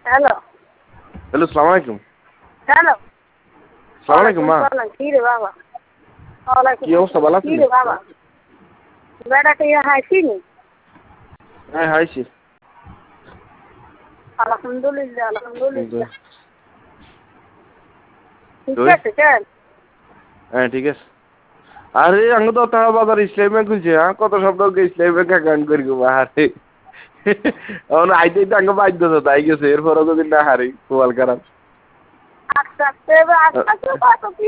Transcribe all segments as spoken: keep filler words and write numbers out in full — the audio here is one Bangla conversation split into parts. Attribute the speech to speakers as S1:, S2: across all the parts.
S1: হ্যালো
S2: হ্যালো সালাম আলাইকুম।
S1: হ্যালো
S2: সালাম আলাইকুম মা।
S1: কি রে বাবা? ওয়ালাইকুম
S2: কি অবস্থা, ভালো আছেন?
S1: কি রে বাবা? বেড়াতে হাসিনি?
S2: হ্যাঁ হাইছি।
S1: আলহামদুলিল্লাহ আলহামদুলিল্লাহ। ঠিক
S2: তুই?
S1: আছে চল।
S2: হ্যাঁ ঠিক আছে। আরে আঙ্গ তো তারা বাজার ইসলামী ব্যাংক খুলছে, হ্যাঁ কত শব্দ ইসলামী ব্যাংক অ্যাকাউন্ট করি গো আরে এখন আইতে তো আঙ্গ বাধ্য তো তাই গেছে, এরপরও যদি না হারি কোয়াল খারাপ।
S1: আস্তে আস্তে আস্তে আস্তে কত কি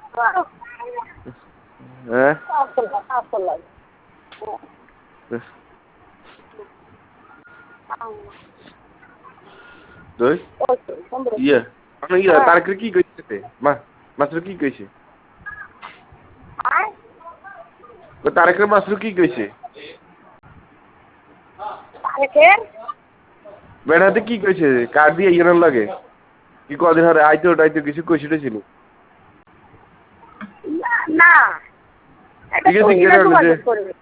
S2: হ্যাঁ
S1: আসল আসল লাগে।
S2: তুই ইয়ে আপনি ইয়ে তারকে কি কইছে মা মাত্র কি কইছে? ও তারকের মাত্র কি কইছে?
S1: তারকের
S2: বেড়াতে কি কইছে কার দিয়ে ইয়ের লাগে কি কদিন ধরে আইতো ওটাইতো কিছু কইছিল ছিল
S1: না এটা
S2: ঠিক আছে
S1: তুই
S2: গেরা
S1: যোগাযোগ
S2: যে
S1: করবি।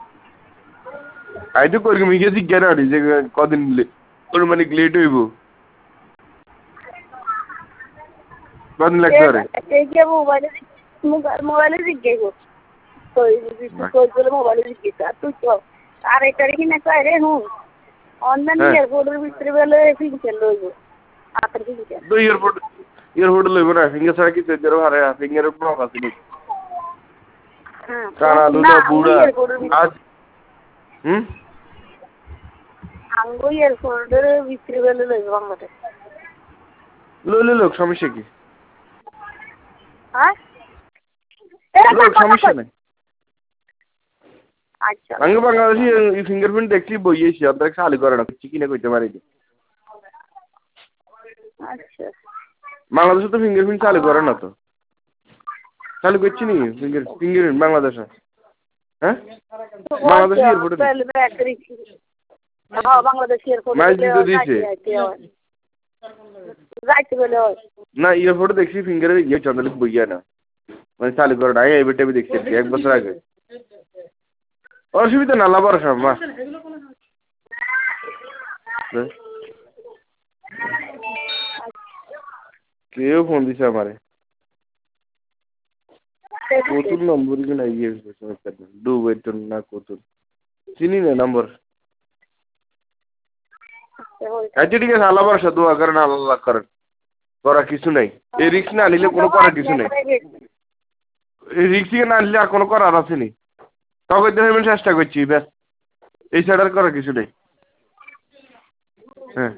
S2: আইতো করি মি গেছি গেরা যে কদিন ওর মানে লেট হইব কদিন লাগতে পারে
S1: গিয়ে মোবাইলে মোবাইলে জিজ্ঞেস কই মোবাইলে জিজ্ঞেস আর তুই তো আর এটা রেখে না কয় রে হুন অনলাইন এয়ারপোর্টের ভিতরে বেলে ফিঙ্কেল লইব আতর ফিঙ্কেল
S2: তো এয়ারপোর্ট এয়ারপোর্ট লইব না ফিঙ্গার ছাড়া কি তেজের হারে ফিঙ্গারের প্রভাব আছে নি কানা দুটো বুড়া আজ হুম
S1: আঙ্গো এয়ারপোর্টের ভিতরে বেলে লইব বাংলাদেশ
S2: লইলে লোক সমস্যা কি?
S1: হ্যাঁ
S2: লোক সমস্যা নাই।
S1: আচ্ছা
S2: আঙ্গ বাংলাদেশি এই ফিঙ্গারপ্রিন্ট দেখছি বইয়েছি অর্ধেক চালু করে না কিছু কিনে কইতে পারি
S1: আচ্ছা
S2: বাংলাদেশে তো ফিঙ্গারপ্রিন্ট চালু করে না তো চালু করছি নি ফিঙ্গার ফিঙ্গারপ্রিন্ট বাংলাদেশে হ্যাঁ বাংলাদেশি এয়ারপোর্টে
S1: হ্যাঁ বাংলাদেশি এয়ারপোর্টে
S2: মাইল দিতে দিছে
S1: যাইতে বলে
S2: না এয়ারপোর্টে দেখছি ফিঙ্গারে ইয়ে চন্দ্রলিক বইয়া না মানে চালু করে না এই বেটে দেখছি এক বছর আগে অসুবিধা না লাভ আর মা কেউ ফোন দিছে আমারে কতুল নম্বর কি না ইয়ে ডুবের জন্য না কতুল চিনি না নম্বর আচ্ছা ঠিক আছে আল্লাহ ভরসা দোয়া করেন আল্লাহ করেন করা কিছু নাই এই রিস্ক না নিলে কোনো করার কিছু নাই এই রিস্ক থেকে না নিলে আর কোনো করার আছে নি তবে আমি চেষ্টা করছি ব্যাস এই ছাড়া আর করার কিছু নেই হ্যাঁ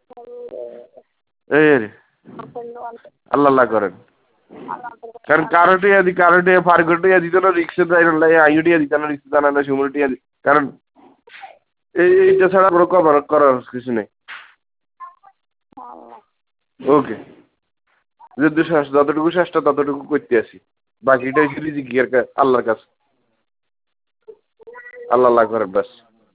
S2: এই রে আল্লাহ আল্লাহ করেন কারণ কারোটিয়া দি কারোটিয়া ফার্গটিয়া দিত না রিক্সা ড্রাইভার আইওটিয়া দিত না রিক্সা জানা না সুমুটিয়া কারণ এই এইটা ছাড়া কোনো কভার করার কিছু নেই ওকে যদি যতটুকু চেষ্টা ততটুকু করতে আসি বাকিটা হচ্ছে রিজিক আল্লাহর কাছে আল্লাহ আল্লাহ করেন ব্যাস